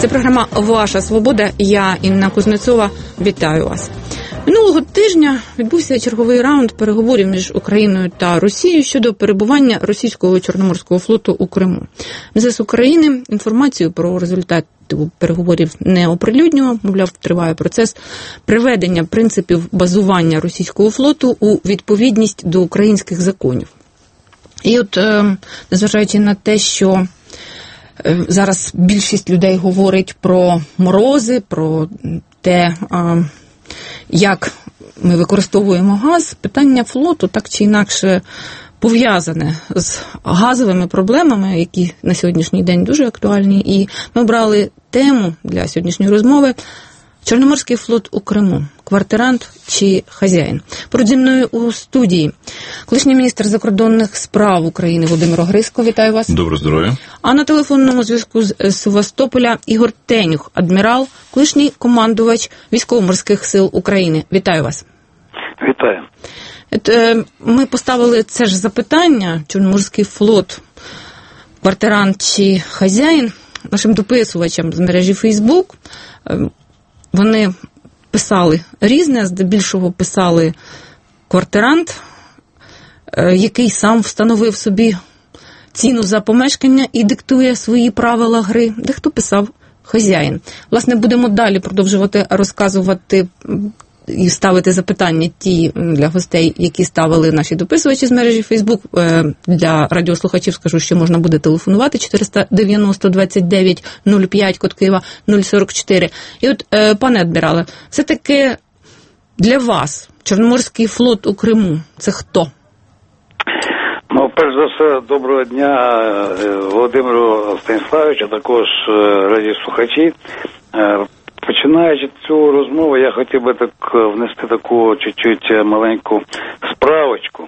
Це програма «Ваша свобода». Я, Інна Кузнецова, вітаю вас. Минулого тижня відбувся черговий раунд переговорів між Україною та Росією щодо перебування російського Чорноморського флоту у Криму. МЗС України інформацію про результати переговорів не оприлюднював, мовляв, триває процес приведення принципів базування російського флоту у відповідність до українських законів. І от, незважаючи на те, що зараз більшість людей говорить про морози, про те, як ми використовуємо газ, питання флоту так чи інакше пов'язане з газовими проблемами, які на сьогоднішній день дуже актуальні. І ми обрали тему для сьогоднішньої розмови «Чорноморський флот у Криму. Квартирант чи хазяїн?». Поруч зі мною у студії колишній міністр закордонних справ України Володимир Огризко. Вітаю вас. Доброго здоров'я. А на телефонному зв'язку з Севастополя Ігор Тенюх, адмірал, колишній командувач Військово-морських сил України. Вітаю вас. Вітаю. Ми поставили це ж запитання, Чорноморський флот, квартирант чи хазяїн, нашим дописувачам з мережі Facebook. Вони писали різне, здебільшого писали квартирант, який сам встановив собі ціну за помешкання і диктує свої правила гри. Дехто писав хазяїн. Власне, будемо далі продовжувати розказувати і ставити запитання ті для гостей, які ставили наші дописувачі з мережі Facebook. Для радіослухачів скажу, що можна буде телефонувати 490-29-05, код Києва 044. І от, пане адмірале, все-таки для вас Чорноморський флот у Криму – це хто? Ну, перш за все, доброго дня Володимиру Станіславовичу, а також радіослухачі. Починаючи цю розмову, я хотів би внести таку чуть-чуть маленьку справочку.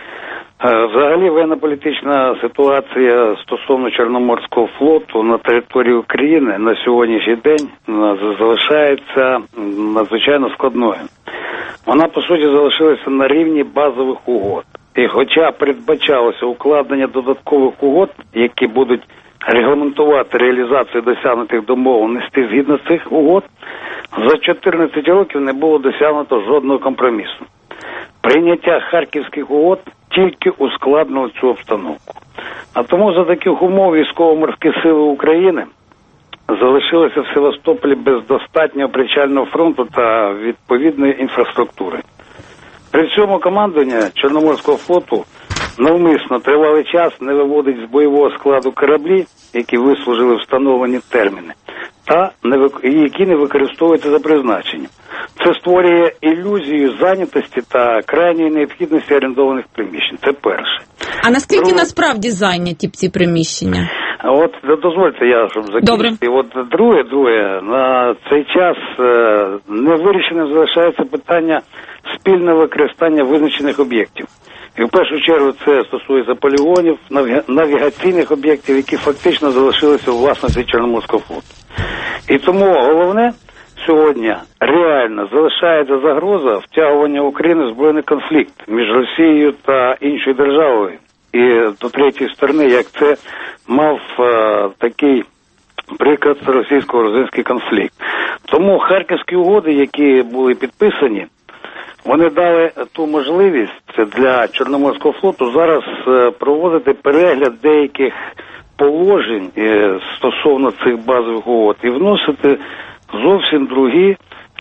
Взагалі, воєнно-політична ситуація стосовно Чорноморського флоту на території України на сьогоднішній день залишається надзвичайно складною. Вона, по суті, залишилася на рівні базових угод. І хоча передбачалося укладення додаткових угод, які будуть регламентувати реалізацію досягнутих домовленостей згідно цих угод, за 14 років не було досягнуто жодного компромісу. Прийняття Харківських угод тільки ускладнило цю обстановку. А тому за таких умов Військово-морські сили України залишилися в Севастополі без достатнього причального фронту та відповідної інфраструктури. При цьому командування Чорноморського флоту навмисно тривалий час не виводить з бойового складу кораблі, які вислужили встановлені терміни, та які не використовуються за призначенням. Це створює ілюзію зайнятості та крайньої необхідності орендованих приміщень. Це перше. А наскільки насправді зайняті ці приміщення? От, дозвольте, щоб закінчити. Добре. От друге, на цей час невирішеним залишається питання спільного використання визначених об'єктів. І в першу чергу це стосується полігонів, навігаційних об'єктів, які фактично залишилися у власності Чорноморського флоту. І тому головне сьогодні реально залишається загроза втягування України в збройний конфлікт між Росією та іншою державою. І до третьої сторони, як це мав такий приклад російсько-грузинський конфлікт. Тому Харківські угоди, які були підписані, вони дали ту можливість для Чорноморського флоту зараз проводити перегляд деяких положень стосовно цих базових угод і вносити зовсім другі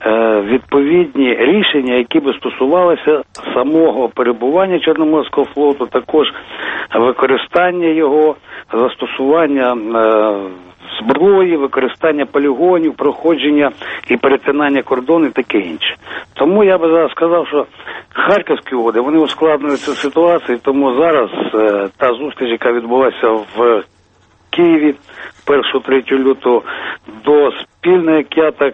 відповідні рішення, які би стосувалися самого перебування Чорноморського флоту, також використання його, застосування зброї, використання полігонів, проходження і перетинання кордону і таке інше. Тому я би зараз сказав, що Харківські угоди, вони ускладнюють цю ситуацію, тому зараз та зустріч, яка відбулася в Києві 1-3 лютого, до спільного, як я так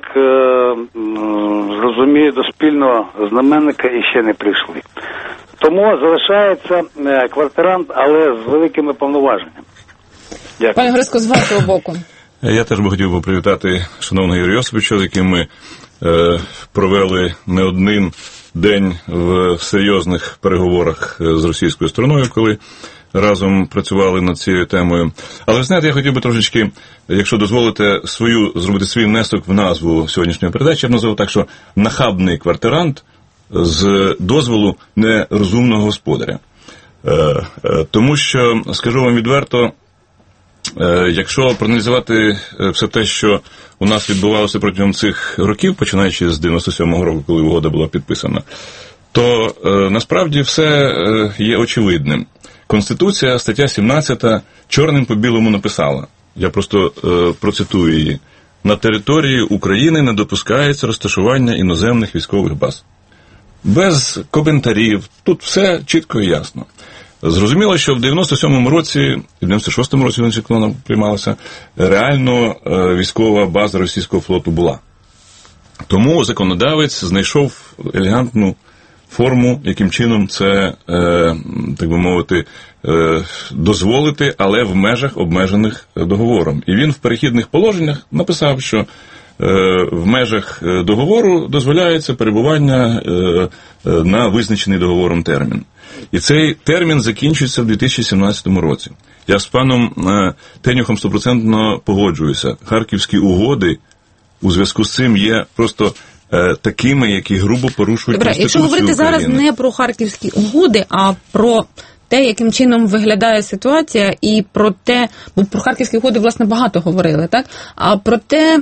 зрозумію, до спільного знаменника іще не прийшли. Тому залишається квартирант, але з великими повноваженнями. Дякую. Пане Огризко, з вашого боку. Я теж би хотів привітати шановного Юрія Йосиповича, з яким ми провели не один день в серйозних переговорах з російською стороною, коли разом працювали над цією темою. Але, знаєте, я хотів би трошечки, якщо дозволите, зробити свій внесок в назву сьогоднішньої передачі. Я б назвав так, що нахабний квартирант з дозволу нерозумного господаря. Тому що, скажу вам відверто, якщо проаналізувати все те, що у нас відбувалося протягом цих років, починаючи з 97-го року, коли угода була підписана, то насправді все є очевидним. Конституція, стаття 17, чорним по білому написала, я просто процитую її, на території України не допускається розташування іноземних військових баз. Без коментарів, тут все чітко і ясно. Зрозуміло, що в 97-му році, в 96-му році вона приймалася, реально військова база російського флоту була. Тому законодавець знайшов елегантну форму, яким чином це, так би мовити, дозволити, але в межах, обмежених договором. І він в перехідних положеннях написав, що в межах договору дозволяється перебування на визначений договором термін. І цей термін закінчується в 2017 році. Я з паном Тенюхом 100% погоджуюся. Харківські угоди у зв'язку з цим є просто такими, які грубо порушують Конституцію України. Якщо говорити зараз не про харківські угоди, а про те, яким чином виглядає ситуація, і про те, бо про харківські угоди, власне, багато говорили, так? А про те,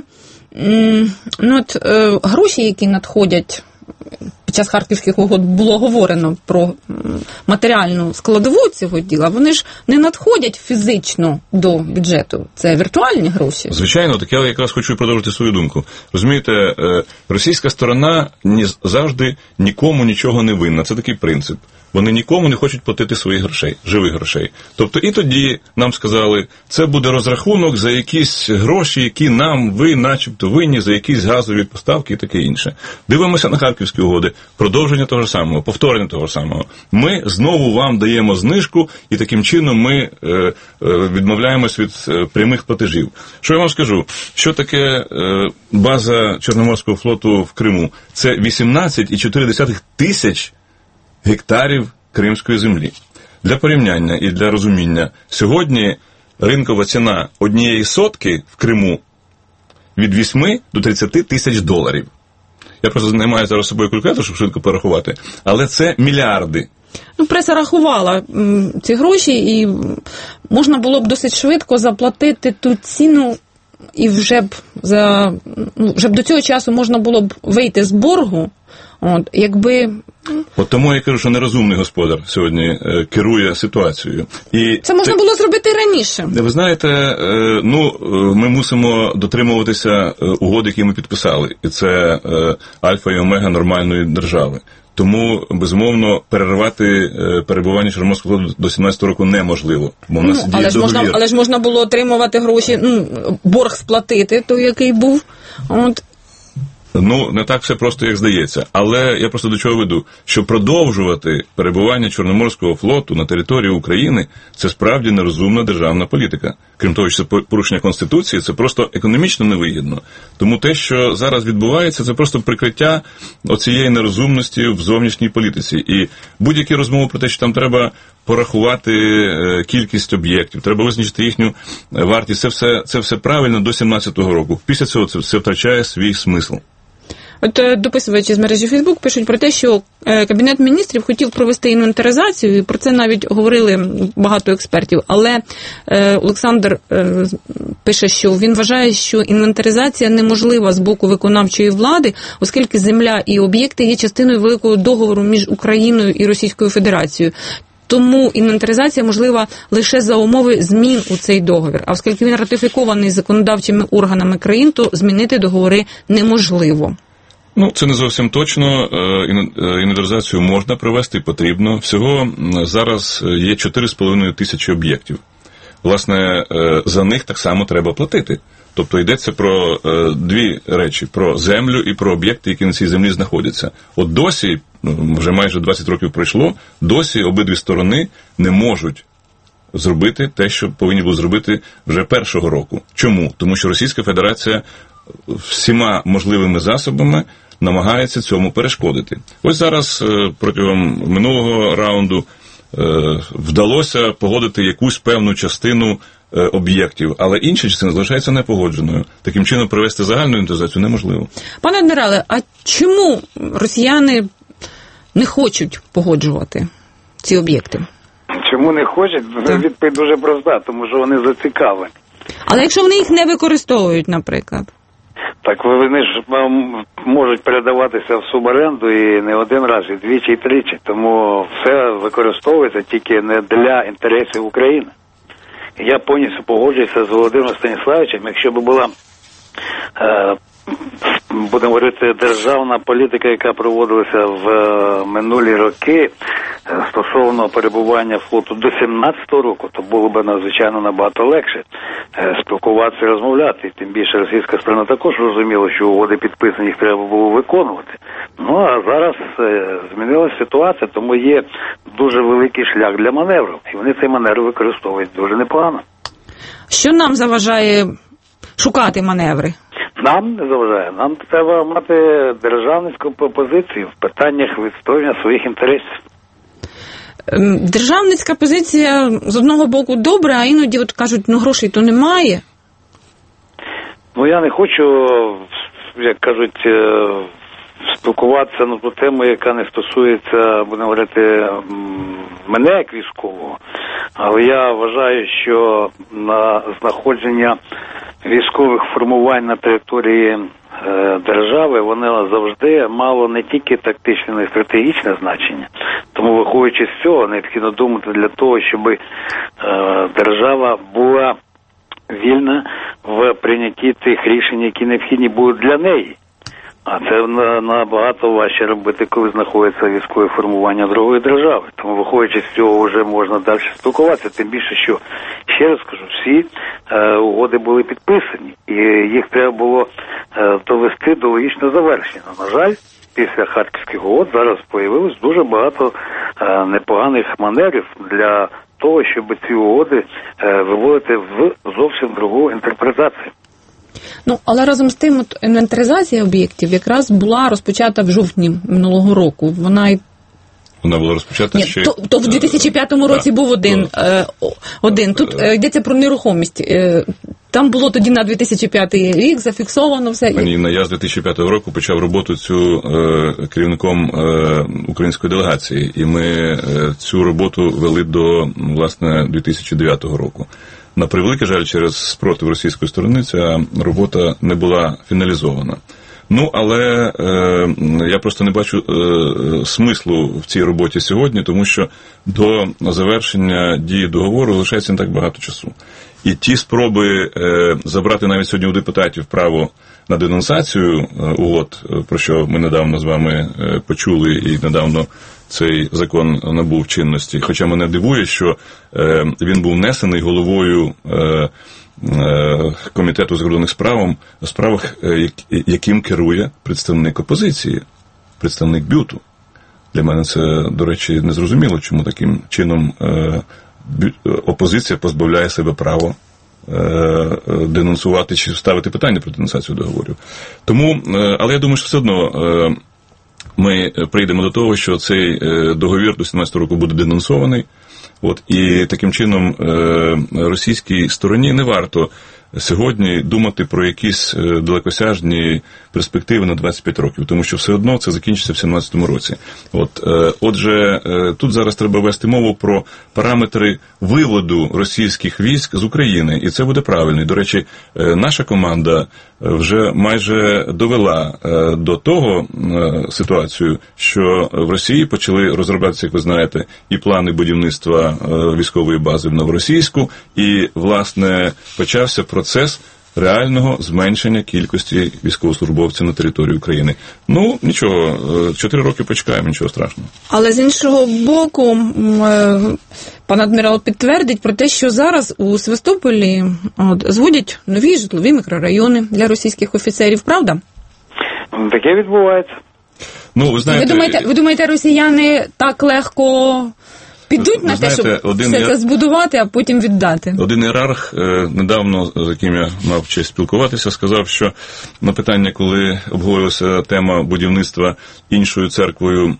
гроші, які надходять, під час харківських угод було говорено про матеріальну складову цього діла, вони ж не надходять фізично до бюджету. Це віртуальні гроші. Звичайно, так я якраз хочу продовжити свою думку. Розумієте, російська сторона завжди нікому нічого не винна. Це такий принцип. Вони нікому не хочуть платити своїх грошей, живих грошей. Тобто і тоді нам сказали, це буде розрахунок за якісь гроші, які нам, ви начебто винні, за якісь газові поставки і таке інше. Дивимося на харківські угоди, продовження того ж самого, повторення того ж самого. Ми знову вам даємо знижку, і таким чином ми відмовляємось від прямих платежів. Що я вам скажу? Що таке база Чорноморського флоту в Криму? Це 18,4 тисяч гектарів кримської землі. Для порівняння і для розуміння, сьогодні ринкова ціна однієї сотки в Криму від 8 до 30 тисяч доларів. Я просто не маю зараз з собою калькулятор, щоб швидко порахувати, але це мільярди. Преса рахувала ці гроші, і можна було б досить швидко заплатити ту ціну, і вже б до цього часу можна було б вийти з боргу, якби... От тому я кажу, що нерозумний господар сьогодні керує ситуацією. І це можна було зробити раніше. Ви знаєте, ми мусимо дотримуватися угод, які ми підписали. І це альфа і омега нормальної держави. Тому, безумовно, переривати перебування Чорноморського флоту до 17-го року неможливо. Бо в нас діє договір. Але ж можна було отримувати гроші, борг сплатити, той, який був. Не так все просто, як здається. Але я просто до чого веду, що продовжувати перебування Чорноморського флоту на території України – це справді нерозумна державна політика. Крім того, що це порушення Конституції, це просто економічно невигідно. Тому те, що зараз відбувається, це просто прикриття оцієї нерозумності в зовнішній політиці. І будь-які розмови про те, що там треба порахувати кількість об'єктів, треба визначити їхню вартість, це все правильно до 17-го року. Після цього це все втрачає свій смисл. Дописувачі з мережі Фейсбук пишуть про те, що Кабінет міністрів хотів провести інвентаризацію, і про це навіть говорили багато експертів. Але Олександр пише, що він вважає, що інвентаризація неможлива з боку виконавчої влади, оскільки земля і об'єкти є частиною великого договору між Україною і Російською Федерацією. Тому інвентаризація можлива лише за умови змін у цей договір. А оскільки він ратифікований законодавчими органами країн, то змінити договори неможливо. Це не зовсім точно. Інвентаризацію можна провести і потрібно. Всього зараз є 4,5 тисячі об'єктів. Власне, за них так само треба платити. Тобто йдеться про дві речі – про землю і про об'єкти, які на цій землі знаходяться. От досі, вже майже 20 років пройшло, досі обидві сторони не можуть зробити те, що повинні були зробити вже першого року. Чому? Тому що Російська Федерація всіма можливими засобами намагається цьому перешкодити. Ось зараз протягом минулого раунду вдалося погодити якусь певну частину об'єктів, але інша частина залишається непогодженою. Таким чином, провести загальну інвентаризацію неможливо. Пане адмірале, а чому росіяни не хочуть погоджувати ці об'єкти? Чому не хочуть? Відповідь дуже проста, тому що вони зацікавлені. Але якщо вони їх не використовують, наприклад? Так вони ж можуть передаватися в суборенду і не один раз, і двічі, і тричі. Тому все використовується тільки не для інтересів України. Я повністю погоджуюся з Володимиром Станіславовичем, якщо б була, будемо говорити, державна політика, яка проводилася в минулі роки стосовно перебування флоту до 17-го року, то було б надзвичайно набагато легше спілкуватися і розмовляти. Тим більше російська сторона також розуміла, що угоди підписані, їх треба було виконувати. Ну, а зараз змінилася ситуація, тому є дуже великий шлях для маневру. І вони цей маневр використовують дуже непогано. Що нам заважає шукати маневри? Нам не заважає. Нам треба мати державницьку позицію в питаннях відстоювання своїх інтересів. Державницька позиція з одного боку добре, а іноді от кажуть, грошей то немає. Ну, я не хочу, як кажуть, спілкуватися на ту тему, яка не стосується, будемо говорити, мене як військового. Але я вважаю, що на знаходження військових формувань на території держави, воно завжди мало не тільки тактичне, але й стратегічне значення. Тому, виходячи з цього, необхідно думати для того, щоб держава була вільна в прийнятті тих рішень, які необхідні будуть для неї. А це набагато важче робити, коли знаходиться військове формування другої держави. Тому, виходячи з цього, вже можна далі спілкуватися. Тим більше, що, ще раз кажу, всі угоди були підписані. І їх треба було довести до логічного завершення. На жаль, після Харківських угод зараз з'явилось дуже багато непоганих маневрів для того, щоб ці угоди виводити в зовсім другу інтерпретацію. Ну, але разом з тим, от інвентаризація об'єктів якраз була розпочата в жовтні минулого року. Вона була розпочата ще... То в 2005 році був один. Тут йдеться про нерухомість. Там було тоді на 2005 рік зафіксовано все. Пані, я з 2005 року почав роботу керівником української делегації. І ми цю роботу вели до, власне, 2009 року. На превеликий жаль, через спротив російської сторони ця робота не була фіналізована. Ну, але я просто не бачу смислу в цій роботі сьогодні, тому що до завершення дії договору залишається не так багато часу. І ті спроби забрати навіть сьогодні у депутатів право на денонсацію угод, про що ми недавно з вами почули і недавно цей закон набув чинності. Хоча мене дивує, що він був внесений головою Комітету закордонних справах, яким керує представник опозиції, представник БЮТу. Для мене це, до речі, незрозуміло, чому таким чином опозиція позбавляє себе права денонсувати чи ставити питання про денонсацію договорів. Тому, але я думаю, що все одно ми прийдемо до того, що цей договір до 17 року буде денонсований. І таким чином російській стороні не варто сьогодні думати про якісь далекосяжні перспективи на 25 років, тому що все одно це закінчиться в 17 році. Отже, тут зараз треба вести мову про параметри виводу російських військ з України, і це буде правильно. І, до речі, наша команда вже майже довела до того ситуацію, що в Росії почали розроблятися, як ви знаєте, і плани будівництва військової бази в Новоросійську, і, власне, почався процес реального зменшення кількості військовослужбовців на території України. Ну, нічого, 4 роки почекаємо, нічого страшного. Але з іншого боку, пан адмірал підтвердить про те, що зараз у Севастополі зводять нові житлові мікрорайони для російських офіцерів, правда? Таке відбувається. Ну, ви знаєте... Ви думаєте, росіяни так легко підуть на те, щоб все це збудувати, а потім віддати. Один ієрарх недавно, з яким я мав честь спілкуватися, сказав, що на питання, коли обговорювалася тема будівництва іншою церквою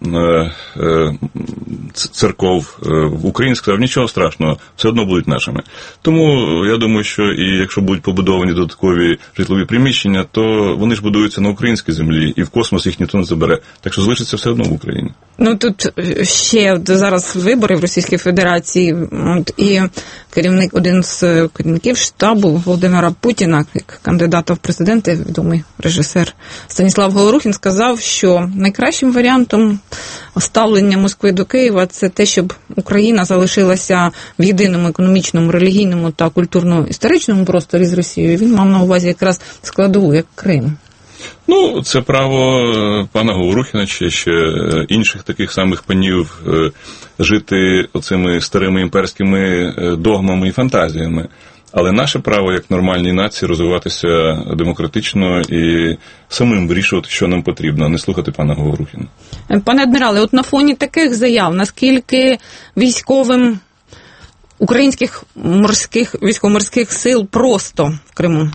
церков в Україні, сказав, нічого страшного, все одно будуть нашими. Тому я думаю, що і якщо будуть побудовані додаткові житлові приміщення, то вони ж будуються на українській землі, і в космос їх ніхто не забере. Так що залишиться все одно в Україні. Ну, тут ще зараз вибори в Російській Федерації, і один з керівників штабу Володимира Путіна, як кандидата в президенти, відомий режисер Станіслав Говорухін, сказав, що найкращим варіантом ставлення Москви до Києва – це те, щоб Україна залишилася в єдиному економічному, релігійному та культурно-історичному просторі з Росією. Він мав на увазі якраз складову, як Крим. Ну, це право пана Говорухіна чи ще інших таких самих панів жити оцими старими імперськими догмами і фантазіями. Але наше право, як нормальній нації, розвиватися демократично і самим вирішувати, що нам потрібно, а не слухати пана Говорухіна. Пане адмірале, от на фоні таких заяв, наскільки військовим українських військово-морських сил просто в Криму?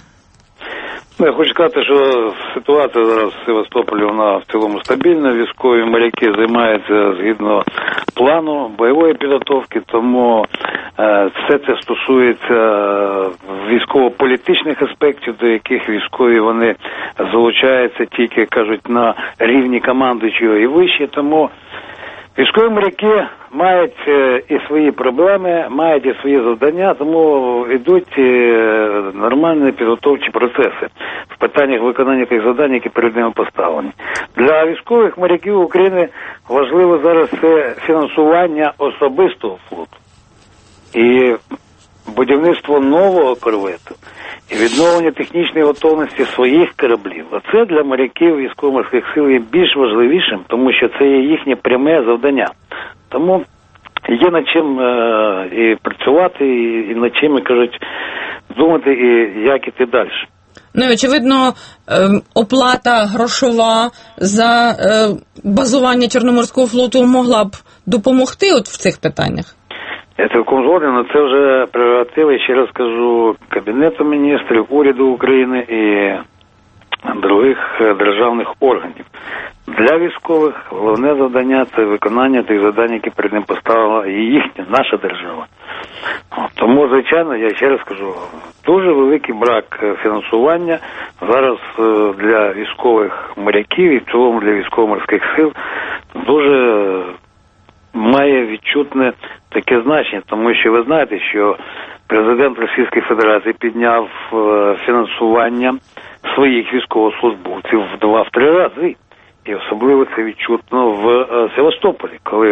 Я хочу сказати, що ситуація зараз в Севастополі, вона в цілому стабільна. Військові моряки займаються згідно плану бойової підготовки, тому все це стосується військово-політичних аспектів, до яких військові вони залучаються тільки, кажуть, на рівні командуючого і вище, тому військові моряки мають і свої проблеми, мають і свої завдання, тому йдуть нормальні підготовчі процеси в питаннях виконання тих завдань, які перед ними поставлені. Для військових моряків України важливо зараз це фінансування особистого флоту і будівництво нового корвету і відновлення технічної готовності своїх кораблів. Оце для моряків військово-морських сил є більш важливішим, тому що це є їхнє пряме завдання. Тому є над чим і працювати, і над чим, і, кажуть, думати, і як іти далі. Ну, і, очевидно, оплата грошова за базування Чорноморського флоту могла б допомогти от в цих питаннях? Я цілком згоден, але це вже прерогативи, ще раз кажу, Кабінету міністрів, уряду України і других державних органів. Для військових головне завдання – це виконання тих завдань, які перед ним поставила і їхня, наша держава. Тому, звичайно, я ще раз кажу, дуже великий брак фінансування зараз для військових моряків і в цілому для військово-морських сил дуже має відчутне таке значення, тому що ви знаєте, що президент Російської Федерації підняв фінансування своїх військовослужбовців в 2-3 рази. І особливо це відчутно в Севастополі, коли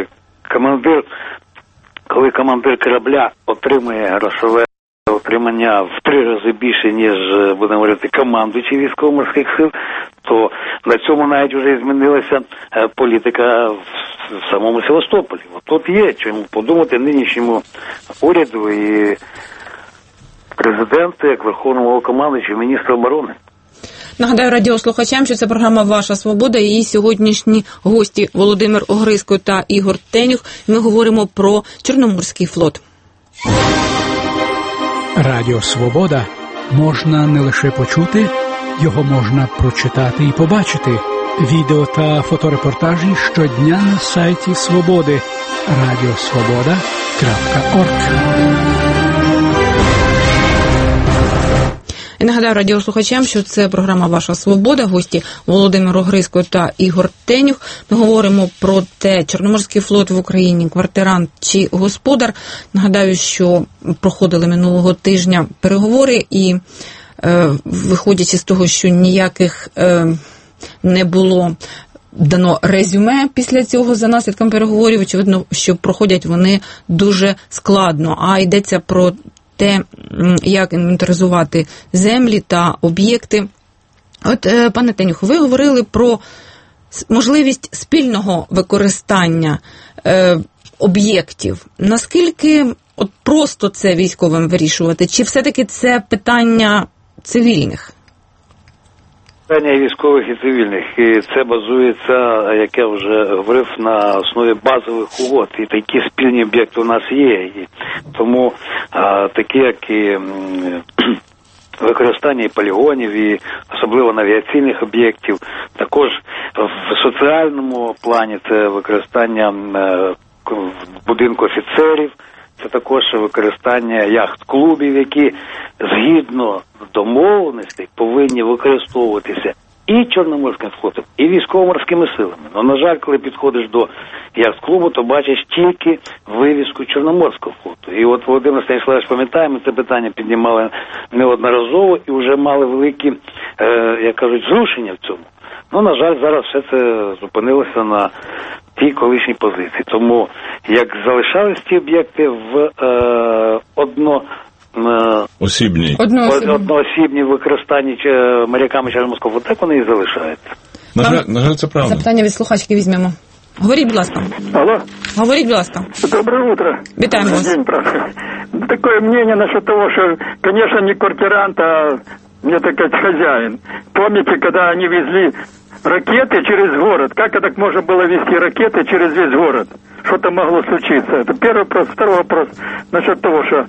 командир корабля отримує грошове отримання в 3 рази більше, ніж, будемо говорити, командуючий військово-морських сил, то на цьому навіть вже змінилася політика в самому Севастополі. От тут є чому подумати нинішньому уряду і президенту, як Верховному Головнокомандуючому, міністра оборони. Нагадаю радіослухачам, що це програма «Ваша свобода» і її сьогоднішні гості Володимир Огризько та Ігор Тенюх. Ми говоримо про Чорноморський флот. Радіо «Свобода» можна не лише почути, його можна прочитати і побачити. Відео та фоторепортажі щодня на сайті «Свободи» radiosvoboda.org. І нагадаю радіослухачам, що це програма «Ваша свобода». Гості Володимир Огризько та Ігор Тенюх. Ми говоримо про те, Чорноморський флот в Україні, квартирант чи господар. Нагадаю, що проходили минулого тижня переговори і виходячи з того, що ніяких не було дано резюме після цього за наслідком переговорів, очевидно, що проходять вони дуже складно. А йдеться про те, як інвентаризувати землі та об'єкти. От, пане Тенюх, ви говорили про можливість спільного використання об'єктів. Наскільки от просто це військовим вирішувати? Чи все-таки це питання цивільних? Питання і військових, і цивільних. І це базується, як я вже говорив, на основі базових угод. І такі спільні об'єкти у нас є. І тому такі, як і використання і полігонів, і особливо навігаційних об'єктів. Також в соціальному плані це використання будинку офіцерів, це також використання яхт-клубів, які згідно домовленостей повинні використовуватися і Чорноморським флотом, і військово-морськими силами. Но, на жаль, коли підходиш до яхт-клубу, то бачиш тільки вивіску Чорноморського флоту. І от Володимир Станіславович, пам'ятаємо, це питання піднімали неодноразово і вже мали великі, як кажуть, зрушення в цьому. Ну, на жаль, зараз все це зупинилося на тій колишній позиції. Тому, як залишались ті об'єкти в одноосібні використанні моряками Чорноморського флоту, так вони і залишаються. На жаль, це правда. Запитання від слухачки візьмемо. Говоріть, будь ласка. Алло. Говоріть, будь ласка. Доброе утро. Вітаємо вас. День, такое мнение насчет того, что, конечно, не квартирант, а, мне так сказать, хозяин. Помните, когда они везли ракеты через город? Как это можно было везти ракеты через весь город? Что-то могло случиться. Это первый вопрос. Второй вопрос насчет того, что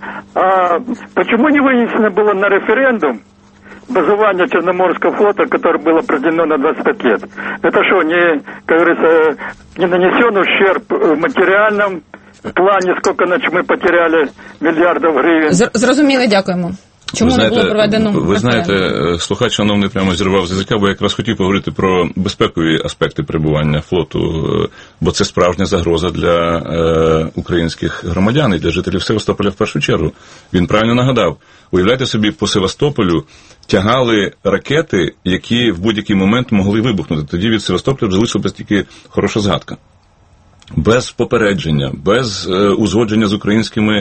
почему не вынесено было на референдум базование Черноморского флота, которое было проведено на 25 лет? Это что, не, как говорится, не нанесен ущерб в материальном плане, сколько мы потеряли миллиардов гривен? Зрозуміли, дякуємо. Чому не було проведено? Ви знаєте, слухач шановний прямо зірвав з язика, бо я якраз хотів поговорити про безпекові аспекти перебування флоту, бо це справжня загроза для українських громадян і для жителів Севастополя в першу чергу. Він правильно нагадав. Уявляйте собі, по Севастополю тягали ракети, які в будь-який момент могли вибухнути. Тоді від Севастополя залишилась тільки хороша згадка. Без попередження, без узгодження з українськими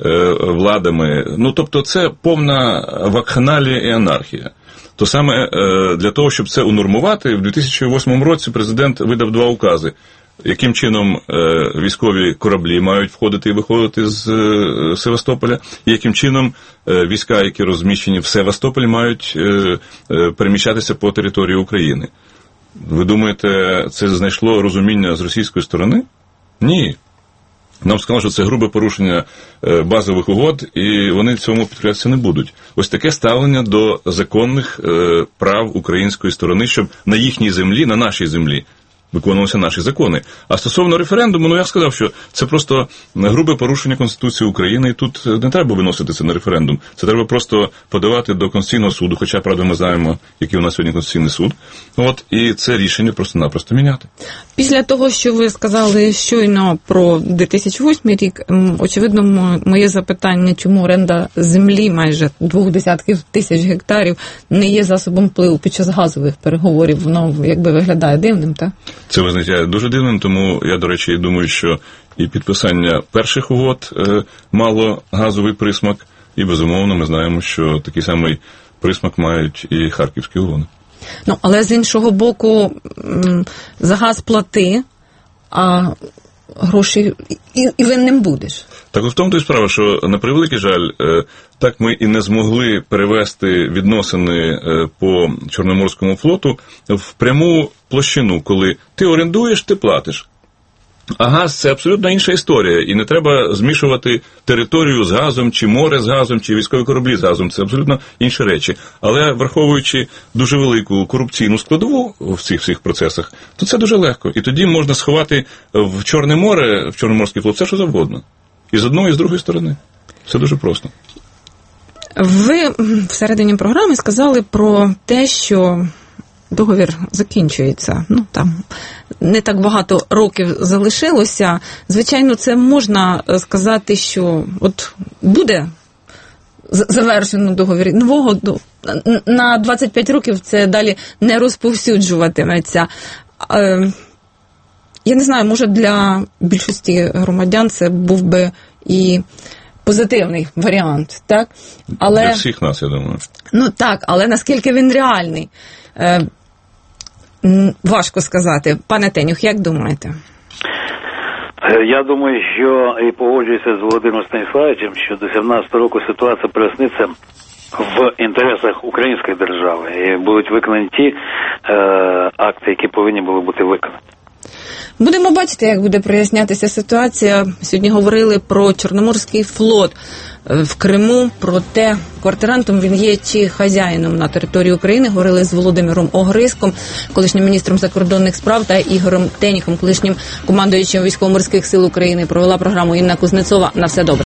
владами. Ну, тобто це повна вакханалія і анархія. То саме для того, щоб це унормувати, в 2008 році президент видав 2 укази. Яким чином військові кораблі мають входити і виходити з Севастополя, і яким чином війська, які розміщені в Севастополі, мають переміщатися по території України. Ви думаєте, це знайшло розуміння з російської сторони? Ні. Нам сказали, що це грубе порушення базових угод, і вони цьому підкорятися не будуть. Ось таке ставлення до законних прав української сторони, щоб на їхній землі, на нашій землі, виконувалися наші закони. А стосовно референдуму, ну я сказав, що це просто грубе порушення Конституції України, і тут не треба виносити це на референдум. Це треба просто подавати до Конституційного суду, хоча, правда, ми знаємо, який у нас сьогодні Конституційний суд. От, і це рішення просто-напросто міняти. Після того, що ви сказали щойно про 2008 рік, очевидно, моє запитання, чому оренда землі майже 200 тисяч гектарів не є засобом впливу під час газових переговорів, воно якби виглядає дивним, так? Це визнає дуже дивним, тому я, до речі, думаю, що і підписання перших угод мало газовий присмак, і, безумовно, ми знаємо, що такий самий присмак мають і харківські угоди. Ну, але з іншого боку, за газ плати, а гроші і винним будеш. Так в тому то й справа, що, на превеликий жаль, так ми і не змогли перевести відносини по Чорноморському флоту в пряму площину, коли ти орендуєш, ти платиш. А газ – це абсолютно інша історія, і не треба змішувати територію з газом, чи море з газом, чи військові кораблі з газом. Це абсолютно інші речі. Але враховуючи дуже велику корупційну складову в цих всіх процесах, то це дуже легко. І тоді можна сховати в Чорне море, в Чорноморський флот, все, що завгодно. І з одної, і з другої сторони. Все дуже просто. Ви всередині програми сказали про те, що договір закінчується. Ну, там не так багато років залишилося. Звичайно, це можна сказати, що от буде завершено договір нового, на 25 років це далі не розповсюджуватиметься. Я не знаю, може для більшості громадян це був би і позитивний варіант, так? Але для всіх нас, я думаю. Ну так, але наскільки він реальний? Важко сказати. Пане Тенюх, як думаєте? Я думаю, що і погоджуюся з Володимиром Станіславовичем, що до 17 року ситуація проясниться в інтересах української держави і будуть виконані ті акти, які повинні були бути виконані. Будемо бачити, як буде прояснятися ситуація. Сьогодні говорили про Чорноморський флот в Криму, про те, квартирантом він є чи хазяїном на території України. Говорили з Володимиром Огризком, колишнім міністром закордонних справ, та Ігорем Теніхом, колишнім командуючим Військово-морських сил України. Провела програму Інна Кузнецова. На все добре.